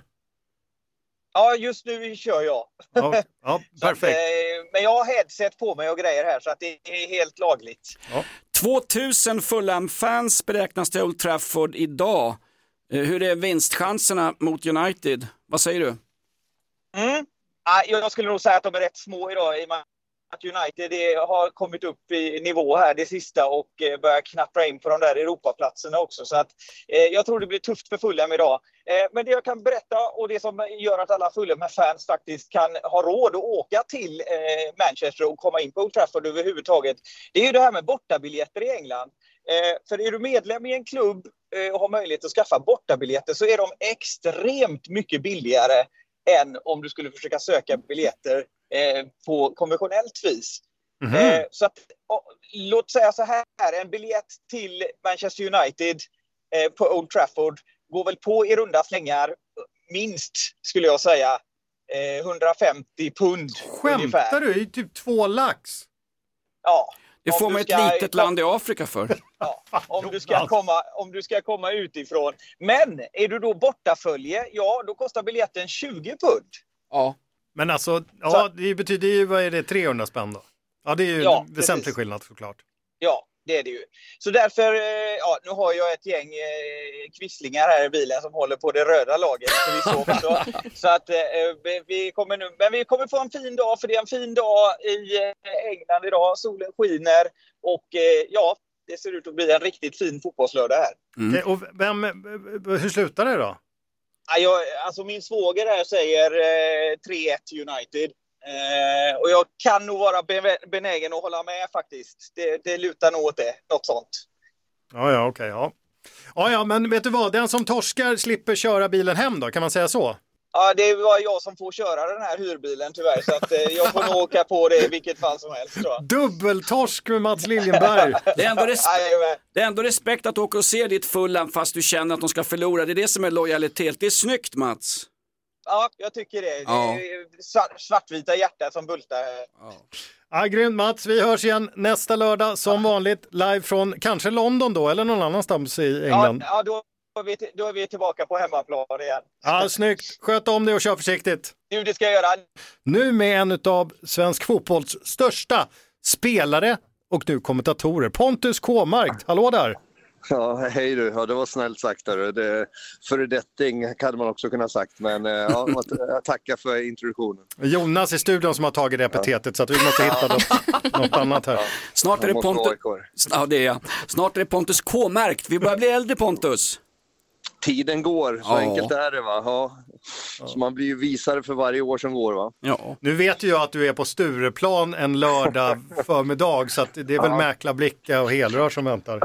Ja, just nu kör jag. Ja, ja perfekt. Att, eh, men jag har headset på mig och grejer här så att det är helt lagligt. Ja. tvåtusen Fulham-fans beräknas till Old Trafford idag. Eh, hur är vinstchanserna mot United? Vad säger du? Mm. Ah, jag skulle nog säga att de är rätt små idag i och med att United det har kommit upp i nivå här det sista och eh, börjar knappra in på de där Europaplatserna också. Så att eh, jag tror det blir tufft för Fulham idag. Eh, men det jag kan berätta och det som gör att alla Fulham-fans faktiskt kan ha råd att åka till eh, Manchester och komma in på Old Trafford överhuvudtaget. Det är ju det här med bortabiljetter i England. Eh, för är du medlem i en klubb eh, och har möjlighet att skaffa bortabiljetter så är de extremt mycket billigare än om du skulle försöka söka biljetter eh, på konventionellt vis. Mm-hmm. Eh, så att, och, låt säga så här, en biljett till Manchester United eh, på Old Trafford går väl på i runda slängar minst, skulle jag säga, eh, hundrafemtio pund. Skämtar ungefär. du? Det är typ två lax. Ja. Det får man ett litet land i Afrika för. Ja, om, du ska komma, om du ska komma utifrån. Men är du då bortafölje, ja då kostar biljetten tjugo pund. Ja. Men alltså, ja, Så, det betyder ju, vad är det, trehundra spänn då? Ja, det är ju ja, en väsentlig precis. skillnad såklart. Ja, det är det ju. Så därför, ja, nu har jag ett gäng eh, kvisslingar här i bilen som håller på det röda laget. Så, vi så, också. så att eh, vi kommer nu, men vi kommer få en fin dag för det är en fin dag i eh, England idag. Solen skiner och eh, ja, det ser ut att bli en riktigt fin fotbollslördag här. Mm. Okej, och vem, hur slutar det då? Ja, jag, alltså min svåger här säger eh, tre ett United. Eh, och jag kan nog vara benägen att hålla med faktiskt. Det, det lutar nog åt det, något sånt. Ja, ja, okej, ja. Ja, ja, men vet du vad? Den som torskar slipper köra bilen hem då, kan man säga så? Ja, det var jag som får köra den här hyrbilen tyvärr, så att eh, jag får nog åka på det i vilket fall som helst, tror jag. Dubbeltorsk med Mats Liljenberg. Det är, ändå res- det är ändå respekt att åka och se ditt Fulham fast du känner att de ska förlora. Det är det som är lojalitet. Det är snyggt, Mats. Ja, jag tycker det. Ja. Det är svart, svartvita hjärtat som bultar. Ja. Ja, grymt Mats, vi hörs igen nästa lördag som vanligt, live från kanske London då, eller någon annanstans i England. Ja, ja då, är vi, då är vi tillbaka på hemmaplan igen. Ja, snyggt. Sköt om dig och kör försiktigt. Nu, det ska jag göra. Nu med en av svensk fotbolls största spelare och nu kommentatorer, Pontus Kåmark. Hallå där! Ja, hej du. Ja, det var snällt sagt. Där. Det, föredetting hade man också kunnat sagt, men ja, jag tackar för introduktionen. Jonas i studion som har tagit det epitetet, ja. Så att vi måste hitta något, något annat här. Snart är det Pontus... Ja, det är jag. Snart är det Pontus K-märkt. Vi börjar bli äldre, Pontus. Tiden går, så ja. Enkelt är det, va? Ja. Så man blir ju visare för varje år som går, va? Ja. Nu vet ju jag att du är på Stureplan en lördag förmiddag, så att det är väl ja. Mäklarblicka och helrör som väntar.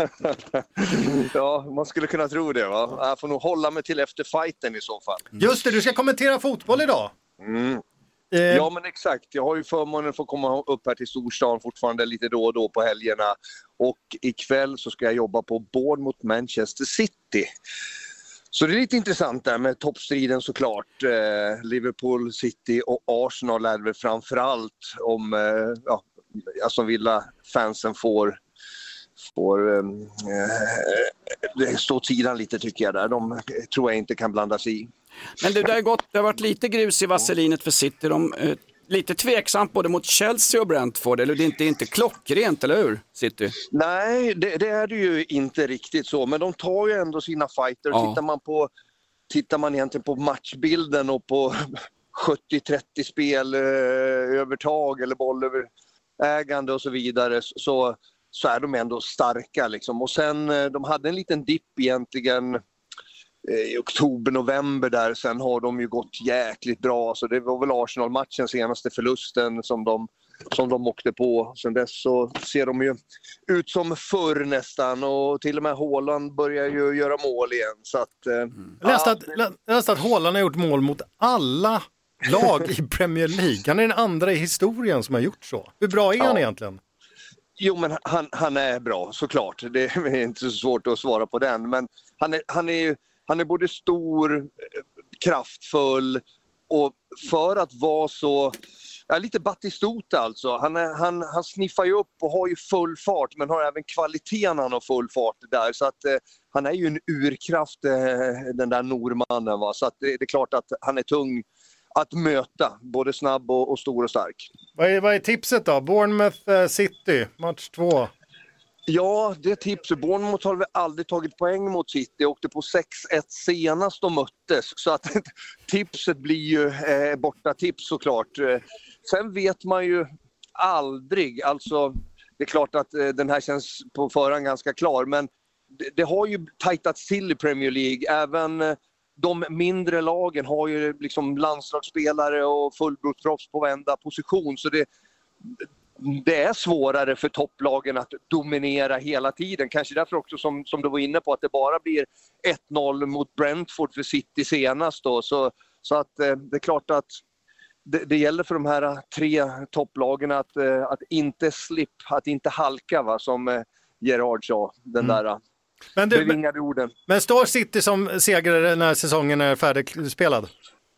Ja, man skulle kunna tro det, va? Jag får nog hålla mig till efter fighten i så fall. Just det, du ska kommentera fotboll idag. Mm. Eh. Ja, men exakt. Jag har ju förmånen för att komma upp här till storstan fortfarande lite då och då på helgerna. Och ikväll så ska jag jobba på Bournemouth Manchester City. Så det är lite intressant där med toppstriden såklart. Eh, Liverpool, City och Arsenal är väl framförallt om eh, ja, alltså Villa-fansen får, får eh, stå åt sidan lite tycker jag där. De tror jag inte kan blanda sig i. Men det, det, har gått, det har varit lite grus i vasselinet för City. De eh, lite tveksamt både mot Chelsea och Brentford. Eller det är inte, inte klockrent, eller hur, City? Nej, det, det är det ju inte riktigt så. Men de tar ju ändå sina fighter. Ja. Tittar man på, tittar man egentligen på matchbilden och på sjuttio trettio spel eh, övertag eller bollöverägande och så vidare, så, så är de ändå starka liksom. Och sen, eh, de hade en liten dipp egentligen i oktober, november där. Sen har de ju gått jäkligt bra. Så det var väl Arsenal-matchen, senaste förlusten som de, som de åkte på. Sen dess så ser de ju ut som förr nästan. Och till och med Haaland börjar ju göra mål igen. Så att, mm. jag läste att, jag läste att Haaland har gjort mål mot alla lag i Premier League. Han är den andra i historien som har gjort så. Hur bra är ja. han egentligen? Jo, men han, han är bra såklart. Det är inte så svårt att svara på den. Men han är, han är ju Han är både stor, kraftfull och för att vara så, ja, lite Battistuta alltså. Han, är, han, han sniffar ju upp och har ju full fart, men har även kvaliteten han har full fart där. Så att eh, han är ju en urkraft, eh, den där norrmannen, va? Så att det, det är klart att han är tung att möta, både snabb och, och stor och stark. Vad är, vad är tipset då? Bournemouth eh, City, match två. Ja, det tipset. Bournemouth har väl aldrig tagit poäng mot City. Åkte på sex ett senast de möttes. Så att tipset blir ju eh, borta tips såklart. Sen vet man ju aldrig. Alltså, det är klart att eh, den här känns på förhand ganska klar. Men det, det har ju tajtats till i Premier League. Även eh, de mindre lagen har ju liksom landslagsspelare och fullblodsproffs på varenda position. Så det... Det är svårare för topplagen att dominera hela tiden. Kanske därför också som, som du var inne på att det bara blir ett noll mot Brentford för City senast. Då. Så, så att eh, det är klart att det, det gäller för de här tre topplagen att, eh, att inte slip, att inte halka, va, som eh, Gerard sa. Den mm. där men du, bevingade orden. Men står City som segrare när säsongen är färdigspelad?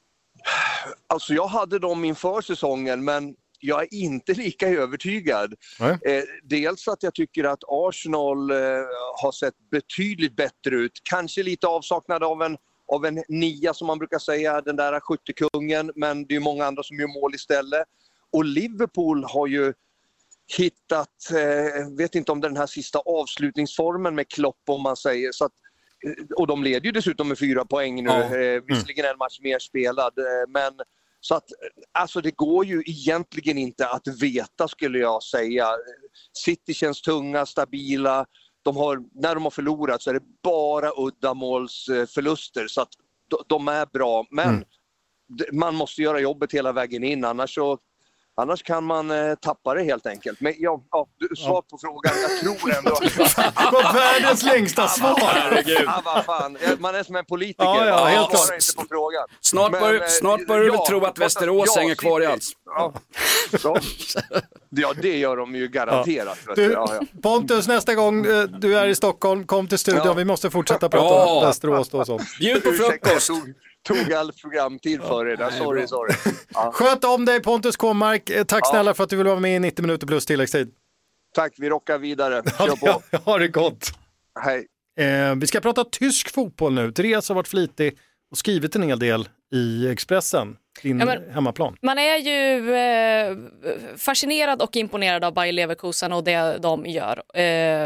Alltså jag hade dem inför säsongen, men jag är inte lika övertygad. Eh, dels att jag tycker att Arsenal eh, har sett betydligt bättre ut. Kanske lite avsaknad av en, av en nia som man brukar säga, den där skyttekungen. Men det är många andra som gör mål istället. Och Liverpool har ju hittat, eh, vet inte om den här sista avslutningsformen med Klopp om man säger. Så att, och de leder ju dessutom med fyra poäng nu. Ja. Eh, visserligen en match mer spelad, eh, men så att, alltså det går ju egentligen inte att veta, skulle jag säga. City känns tunga, stabila. De har, när de har förlorat så är det bara uddamålsförluster. Så att de är bra. Men mm. man måste göra jobbet hela vägen in, annars så Annars kan man eh, tappa det helt enkelt. Men ja, ja, svar på frågan, jag tror ändå... Det var världens längsta svar! Herregud. Ja, vad fan. Man är som en politiker. Ja, ja, man helt svarar inte på frågan. Snart Men, bör, eh, snart bör du ja, väl tro att Västerås ja, hänger kvar i alls. Ja. Ja. ja, det gör de ju garanterat. Ja. Du, ja, ja. Pontus, nästa gång du är i Stockholm, kom till studion. Ja. Vi måste fortsätta prata ja. om Västerås och sånt. Bjud på frukost. Tog all programtid för er där, sorry, sorry. Ja. Sköt om dig, Pontus Kåmark. Tack snälla ja. för att du vill vara med i nittio minuter plus tilläggstid. Tack, vi rockar vidare. Kör på. Ja, ha det gott. Hej. Eh, vi ska prata tysk fotboll nu. Therese har varit flitig och skrivit en hel del i Expressen, din ja, men, hemmaplan. Man är ju eh, fascinerad och imponerad av Bayer Leverkusen och det de gör eh,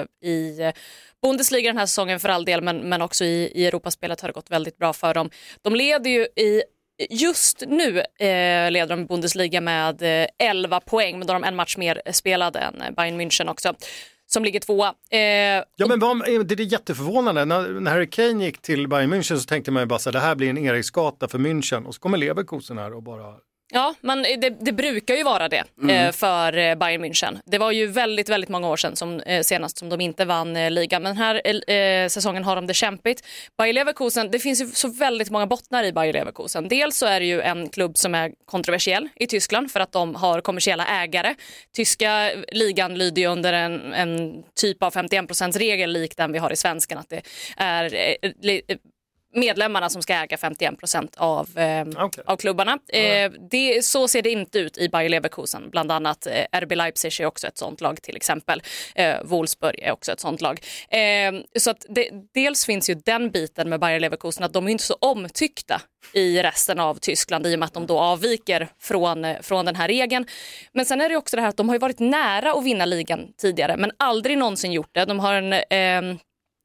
i Bundesliga den här säsongen för all del, men, men också i, i Europaspelet har det gått väldigt bra för dem. De leder ju i, just nu eh, leder de Bundesliga med eh, elva poäng, men då har de en match mer spelad än Bayern München också, som ligger tvåa. Eh, ja, men vad, det är jätteförvånande. När, när Harry Kane gick till Bayern München så tänkte man ju bara så här, det här blir en Eriksgata för München, och så kommer Leverkusen här och bara... Ja, men det, det brukar ju vara det mm. eh, för eh, Bayern München. Det var ju väldigt, väldigt många år sedan som, eh, senast som de inte vann eh, ligan. Men den här eh, säsongen har de det kämpigt. Bayer Leverkusen, det finns ju så väldigt många bottnar i Bayer Leverkusen. Dels så är det ju en klubb som är kontroversiell i Tyskland för att de har kommersiella ägare. Tyska ligan lyder ju under en, en typ av femtioen procent-regel lik den vi har i svenskan, att det är... Eh, medlemmarna som ska äga femtioen procent av, eh, okay. av klubbarna. Eh, det, så ser det inte ut i Bayer Leverkusen. Bland annat eh, R B Leipzig är också ett sånt lag till exempel. Eh, Wolfsburg är också ett sånt lag. Eh, så att det, dels finns ju den biten med Bayer Leverkusen att de är inte så omtyckta i resten av Tyskland i och med att de då avviker från, från den här regeln. Men sen är det också det här att de har ju varit nära att vinna ligan tidigare men aldrig någonsin gjort det. De har en... Eh,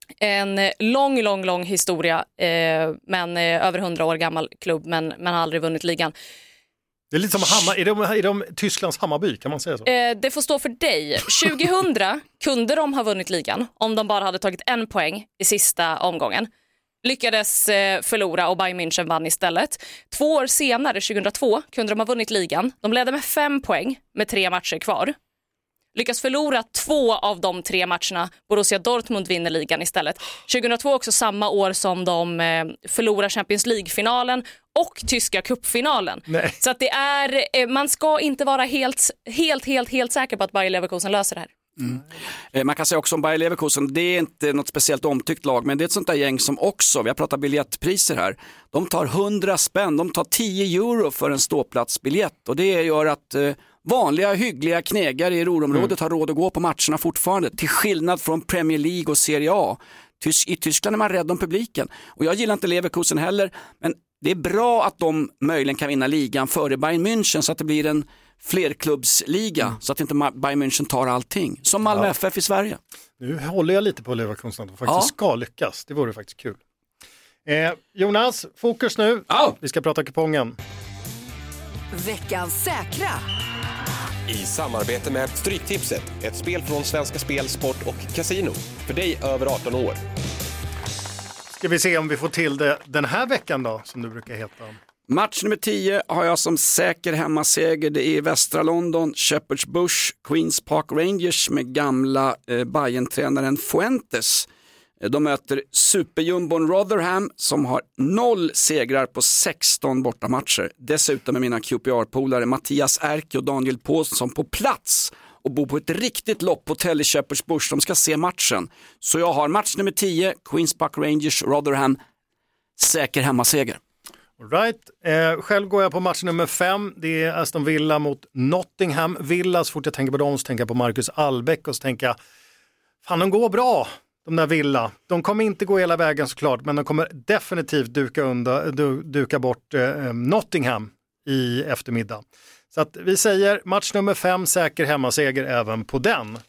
En lång, lång, lång historia, eh, men eh, över hundra år gammal klubb, men, men har aldrig vunnit ligan. Det är lite som Hammar, är de, är de Tysklands Hammarby, kan man säga så? Eh, det får stå för dig. tjugohundra kunde de ha vunnit ligan om de bara hade tagit en poäng i sista omgången. Lyckades eh, förlora och Bayern München vann istället. Två år senare, tjugohundratvå, kunde de ha vunnit ligan. De ledde med fem poäng med tre matcher kvar. Lyckas förlora två av de tre matcherna. Borussia Dortmund vinner ligan istället. tjugohundratvå också samma år som de eh, förlorar Champions League-finalen och tyska cupfinalen. Nej. Så att det är, eh, man ska inte vara helt, helt, helt, helt säker på att Bayer Leverkusen löser det här. Mm. Man kan säga också om Bayer Leverkusen, det är inte något speciellt omtyckt lag, men det är ett sånt där gäng som också, vi har pratat biljettpriser här, de tar hundra spänn, de tar tio euro för en ståplatsbiljett, och det gör att eh, vanliga hyggliga knägare i Ruhrområdet mm. har råd att gå på matcherna fortfarande, till skillnad från Premier League och Serie A. I Tyskland är man rädd om publiken, och jag gillar inte Leverkusen heller, men det är bra att de möjligen kan vinna ligan före Bayern München så att det blir en flerklubbsliga mm. så att inte Bayern München tar allting. Som Malmö ja. F F i Sverige. Nu håller jag lite på Leverkusen att de faktiskt ja. ska lyckas. Det vore faktiskt kul. Eh, Jonas, fokus nu. Ja. Vi ska prata kupongen. Veckans säkra. I samarbete med Stryktipset. Ett spel från Svenska Spel, Sport och Casino. För dig över arton år. Ska vi se om vi får till det den här veckan då, som du brukar heta. Match nummer tio har jag som säker hemmaseger. Det är västra London, Shepherd's Bush, Queens Park Rangers med gamla eh, Bayern-tränaren Fuentes. De möter superjumbon Rotherham som har noll segrar på sexton bortamatcher. Dessutom är mina Q P R-polare Mattias Erke och Daniel Paulsson på plats och bor på ett riktigt lopphotell i Shepherd's Bush. De ska se matchen. Så jag har match nummer tio, Queens Park Rangers, Rotherham, säker hemmaseger. All right. Eh, själv går jag på match nummer fem. Det är Aston Villa mot Nottingham. Villa, så fort jag tänker på dem så tänker jag på Marcus Albeck och så tänker jag, fan de går bra, de där Villa. De kommer inte gå hela vägen såklart, men de kommer definitivt duka, under, du, duka bort eh, Nottingham i eftermiddag. Så att vi säger match nummer fem, säker hemmaseger även på den.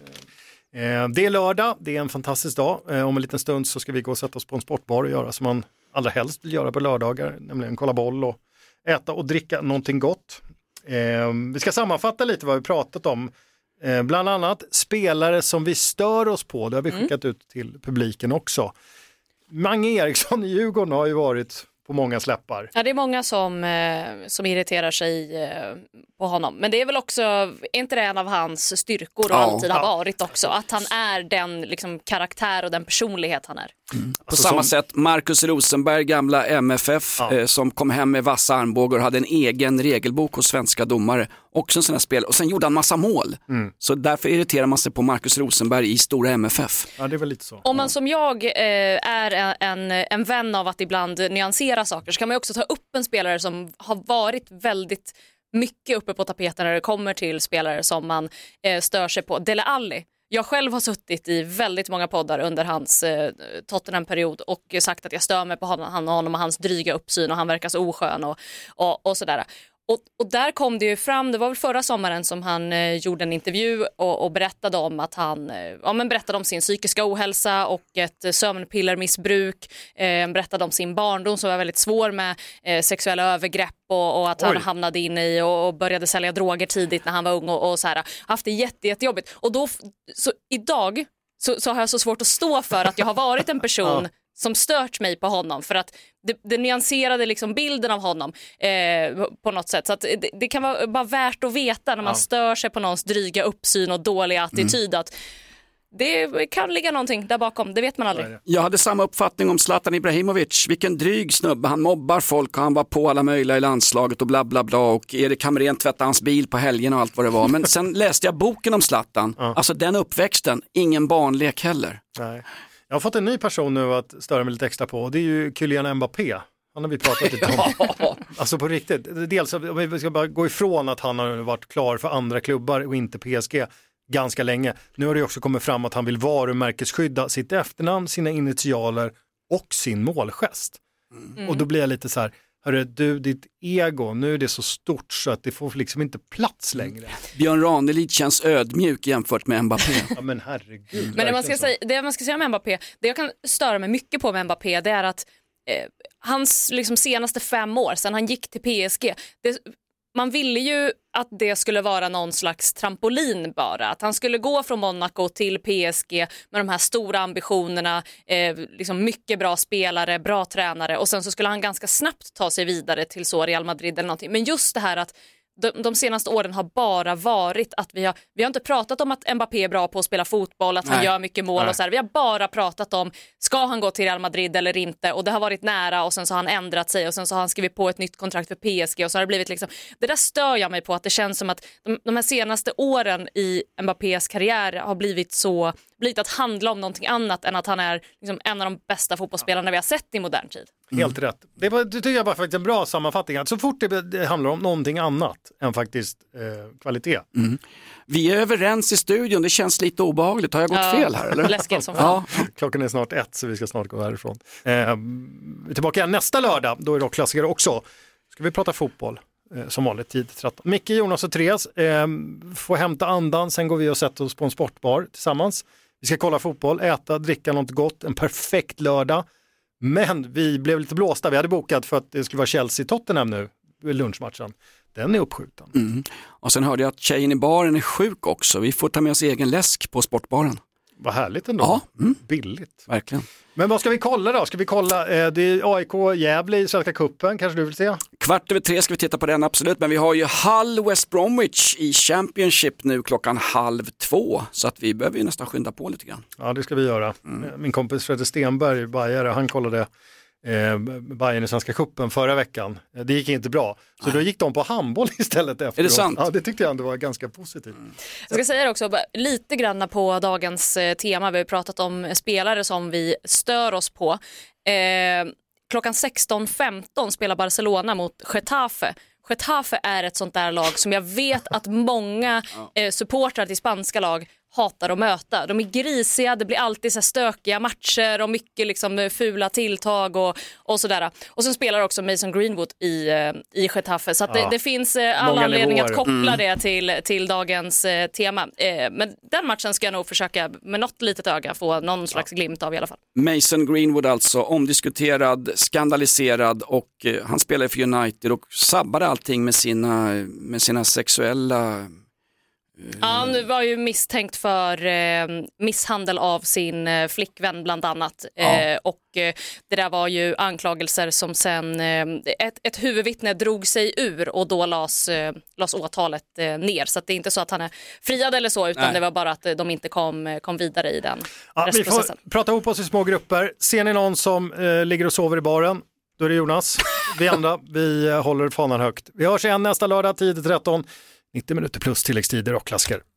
Eh, det är lördag, det är en fantastisk dag. Eh, om en liten stund så ska vi gå och sätta oss på en sportbar och göra som man allra helst vill göra på lördagar, nämligen kolla boll och äta och dricka någonting gott. Eh, vi ska sammanfatta lite vad vi pratat om. Eh, bland annat spelare som vi stör oss på, det har vi skickat mm. ut till publiken också. Mange Eriksson i Djurgården har ju varit på många släppar. Ja, det är många som, eh, som irriterar sig eh, på honom. Men det är väl också, är inte det en av hans styrkor och Ja. alltid har Ja. varit också? Att han är den liksom, karaktär och den personlighet han är. Mm. På Alltså samma som- sätt Marcus Rosenberg, gamla M F F, Ja. eh, som kom hem med vassa armbågar och hade en egen regelbok hos svenska domare. Också en sån här spel. Och sen gjorde han massa mål. Mm. Så därför irriterar man sig på Marcus Rosenberg i stora M F F. Ja, det är väl lite så. Om man som jag eh, är en, en vän av att ibland nyansera saker så kan man ju också ta upp en spelare som har varit väldigt mycket uppe på tapeten när det kommer till spelare som man eh, stör sig på. Dele Alli. Jag själv har suttit i väldigt många poddar under hans eh, Tottenham-period och sagt att jag stör mig på honom, han, honom och hans dryga uppsyn och han verkar så oskön och, och, och sådär. Och, och där kom det ju fram, det var väl förra sommaren som han eh, gjorde en intervju och, och berättade om att han eh, ja, men berättade om sin psykiska ohälsa och ett eh, sömnpillermissbruk. Eh, berättade om sin barndom som var väldigt svår med eh, sexuella övergrepp och, och att han Oj. hamnade in i och, och började sälja droger tidigt när han var ung och, och så här, haft det jätte, jättejobbigt. Och då, så idag så, så har jag så svårt att stå för att jag har varit en person Ja. som stört mig på honom för att det, det nyanserade liksom bilden av honom eh, på något sätt. Så att det, det kan vara bara värt att veta när man Ja. stör sig på någons dryga uppsyn och dåliga attityd att det kan ligga någonting där bakom, det vet man aldrig. Jag hade samma uppfattning om Zlatan Ibrahimovic. Vilken dryg snubbe, han mobbar folk och han var på alla möjliga i landslaget och bla bla bla och Erik Hamrén tvättade hans bil på helgen och allt vad det var. Men sen läste jag boken om Zlatan, Ja. alltså den uppväxten, ingen barnlek heller. Nej. Jag har fått en ny person nu att störa mig lite extra på och det är ju Kylian Mbappé. Han har vi pratat lite om. Alltså på riktigt. Dels om vi ska bara gå ifrån att han har varit klar för andra klubbar och inte P S G ganska länge. Nu har det också kommit fram att han vill varumärkesskydda sitt efternamn, sina initialer och sin målgest. Mm. Och då blir jag lite så här, hörru du, ditt ego, nu är det så stort så att det får liksom inte plats längre. Björn Ranelid känns ödmjuk jämfört med Mbappé. Ja men herregud. Men det man, ska verkligen så. säga, det man ska säga om Mbappé, det jag kan störa mig mycket på med Mbappé, det är att eh, hans liksom, senaste fem år sedan han gick till P S G, det, man ville ju att det skulle vara någon slags trampolin bara. Att han skulle gå från Monaco till P S G med de här stora ambitionerna, eh, liksom mycket bra spelare, bra tränare och sen så skulle han ganska snabbt ta sig vidare till så Real Madrid eller någonting. Men just det här att de, de senaste åren har bara varit att vi har, vi har inte pratat om att Mbappé är bra på att spela fotboll, att han Nej. gör mycket mål Nej. och så här. Vi har bara pratat om, ska han gå till Real Madrid eller inte? Och det har varit nära och sen så har han ändrat sig och sen så har han skrivit på ett nytt kontrakt för P S G och så har det blivit liksom, det där stör jag mig på att det känns som att de, de här senaste åren i Mbappés karriär har blivit så, blivit att handla om någonting annat än att han är liksom en av de bästa fotbollsspelarna vi har sett i modern tid. Helt rätt. Det, var, det tycker jag var faktiskt en bra sammanfattning. Att så fort det, det handlar om någonting annat än faktiskt eh, kvalitet. Mm. Vi är överens i studion, det känns lite obehagligt. Har jag gått Ja, fel här eller? läskigt som fan. Ja. Klockan är snart ett så vi ska snart gå härifrån. Eh, vi är tillbaka igen nästa lördag, då är det klassiker också. Ska vi prata fotboll eh, som vanligt tid tretton. Micke, Jonas och Therese eh, får hämta andan, sen går vi och sätter oss på en sportbar tillsammans. Vi ska kolla fotboll, äta, dricka något gott, en perfekt lördag. Men vi blev lite blåsta, vi hade bokat för att det skulle vara Chelsea-Tottenham nu, lunchmatchen. Den är uppskjuten. Mm. Och sen hörde jag att tjejen i baren är sjuk också. Vi får ta med oss egen läsk på sportbaren. Vad härligt ändå. Ja. Mm. Billigt. Verkligen. Men vad ska vi kolla då? Ska vi kolla, eh, det är A I K Gävle i Svenska cupen, kanske du vill se? Kvart över tre ska vi titta på den, absolut. Men vi har ju Hull West Bromwich i Championship nu klockan halv två. Så att vi behöver ju nästan skynda på lite grann. Ja, det ska vi göra. Mm. Min kompis Fredrik Stenberg, bajare, han kollade eh, Bayern i Svenska cupen förra veckan. Det gick inte bra. Så Nej. Då gick de på handboll istället efteråt. Är det sant? Ja, det tyckte jag ändå var ganska positivt. Mm. Jag ska säga det också, lite grann på dagens eh, tema. Vi har pratat om spelare som vi stör oss på. Eh, klockan sexton femton spelar Barcelona mot Getafe. Getafe är ett sånt där lag som jag vet att många eh, supportrar till spanska lag hatar att möta. De är grisiga, det blir alltid så här stökiga matcher och mycket liksom fula tilltag och, och sådär. Och sen spelar också Mason Greenwood i, i Getafe. Så att ja. det, det finns all Många anledning nivåer. Att koppla mm. det till, till dagens eh, tema. Eh, men den matchen ska jag nog försöka med något litet öga få någon slags ja. glimt av i alla fall. Mason Greenwood alltså, omdiskuterad, skandaliserad och eh, han spelar för United och sabbade allting med sina, med sina sexuella Ja, han var ju misstänkt för eh, misshandel av sin eh, flickvän bland annat. Ja. Eh, och eh, det där var ju anklagelser som sen eh, ett, ett huvudvittne drog sig ur och då las, eh, las åtalet eh, ner. Så att det är inte så att han är friad eller så, utan Nej. det var bara att eh, de inte kom, kom vidare i den Ja, vi rättsprocessen. får prata ihop oss i små grupper. Ser ni någon som eh, ligger och sover i baren? Då är det Jonas. Vi andra, vi eh, håller fanan högt. Vi hörs igen nästa lördag, tio till tretton. nittio minuter plus tilläggstider och klassiker.